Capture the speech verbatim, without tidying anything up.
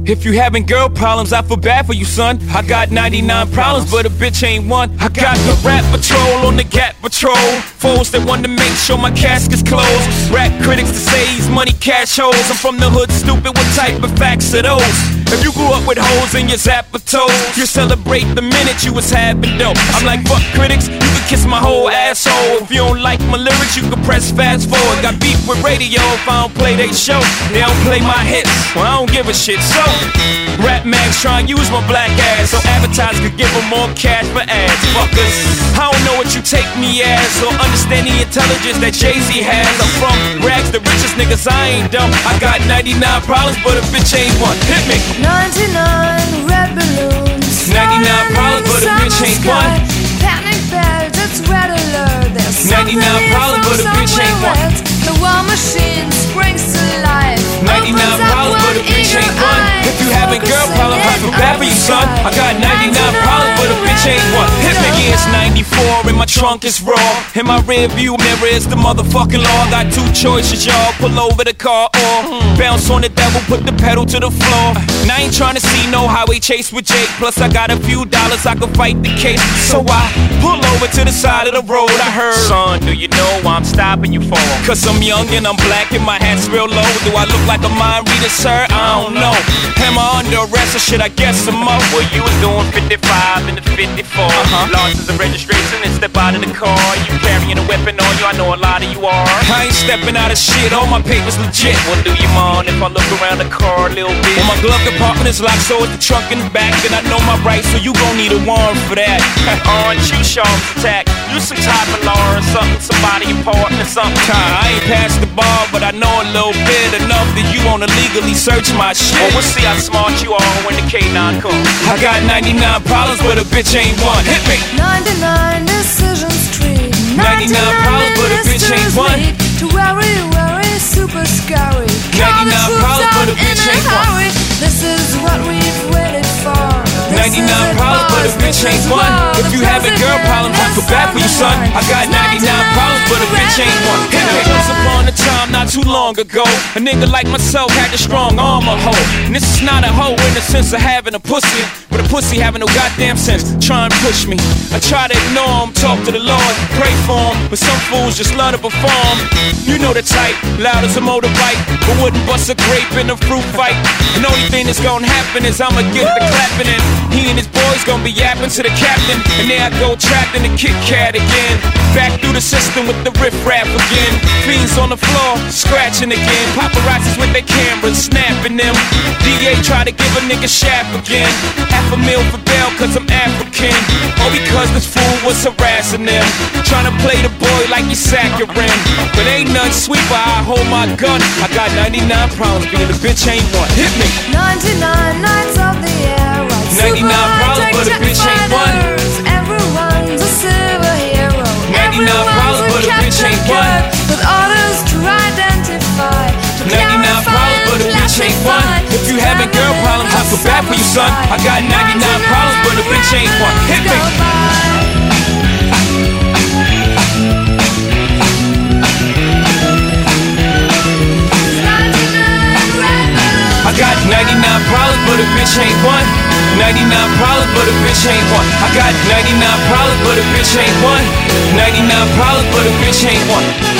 If you having girl problems, I feel bad for you, son. I got ninety-nine problems, but a bitch ain't one. I got the rap patrol on the Gap patrol. Foes that want to make sure my casket's closed. Rap critics to say he's money cash holes. I'm from the hood, stupid, what type of facts are those? If you grew up with hoes in your zapper toes, you celebrate the minute you was having dope. I'm like, fuck critics, you can kiss my whole asshole. If you don't like my lyrics, you can press fast forward. Got beef with radio if I don't play they show. They don't play my hits, well I don't give a shit. So, rap mags try and use my black ass so advertisers could give them more cash for ads. Fuckers, I don't know what you take me as, or understand the intelligence that Jay-Z has. I'm from rags, the richest niggas, I ain't dumb. I got ninety-nine problems, but a bitch ain't one. Hit me. ninety-nine red balloons. ninety-nine problems, but a bitch ain't one. Panic bells, it's red alert. There's ninety-nine problems, but a bitch ain't one. The war machine springs to life. ninety-nine problems, but a bitch ain't one. If you having girl problems, I feel bad for you, son. I got ninety-nine problems, but a bitch ain't one. Hit me. Yeah, it's ninety-four and my trunk is raw. In my rear view mirror is the motherfucking law. Got two choices, y'all. Pull over the car or bounce on the devil, put the pedal to the floor. And I ain't trying to see no highway chase with Jake. Plus I got a few dollars, I can fight the case. So I pull over to the side of the road. I heard, son, do you know why I'm stopping you for? Cause I'm young and I'm black and my hat's real low. Do I look like a mind reader, sir? I don't know. Am I under arrest or should I guess I'm up? Well, you was doing fifty-five in the fifty-four. Uh-huh. License and registration and step out of the car. You carrying a weapon on you, I know a lot of you are. I ain't stepping out of shit, all my papers legit. Well, do you mind if I look around the car a little bit? Well, my glove compartment is locked, so is the trunk in the back. And I know my rights, so you gon' need a warrant for that. Aren't you sharp attack? You some type of law or something, somebody important or something. I ain't past the bar, but I know a little bit enough that you wanna legally search my shit. Well, we'll see how smart you are when the K nine comes. I got ninety-nine problems, but a bitch ain't one. Hit me. ninety-nine decisions tree. ninety-nine problems, but a bitch ain't one. To worry, worry, super scary. ninety-nine problems, but a bitch ain't one. This is what we've waited for. ninety-nine problems, but a bitch ain't one. If you having girl problems, I feel bad for you, son. I got ninety-nine problems, but a bitch ain't one. Once upon a time, not too long ago, a nigga like myself had a strong arm a hoe. And this is not a hoe in the sense of having a pussy, but a pussy having no goddamn sense. Try and push me. I try to ignore him, talk to the Lord, pray for him, but some fools just love to perform. You know the type, loud as a motorbike, but wouldn't bust a grape in a fruit fight. And the only thing that's gonna happen is I'ma get the clapping in. He and his boys gonna be yapping to the captain, and there I go trapped in the Kit Kat again. Back through the system with the riff rap again. Fiends on the floor, scratching again. Paparazzis with their cameras, snapping them. D A try to give a nigga shaft again. Half a meal for bail cause I'm African, or because this fool was harassing them. Trying to play the boy like he's saccharine, but ain't nothing sweet but I hold my gun. I got ninety-nine problems, being a bitch ain't one. Hit me. ninety-nine nights of the air, right? ninety-nine problems, but a bitch ain't one. Everyone's a superhero. ninety-nine problems, but a bitch ain't one. With orders to identify. ninety-nine problems, but a bitch ain't one. If you having girl problems, I feel bad for you, son. I got ninety-nine problems, but a bitch ain't one. Hit me. I got ninety-nine problems, but a bitch ain't one. ninety-nine problems, but a bitch ain't one. I got ninety-nine problems, but a bitch ain't one. ninety-nine problems, but a bitch ain't one.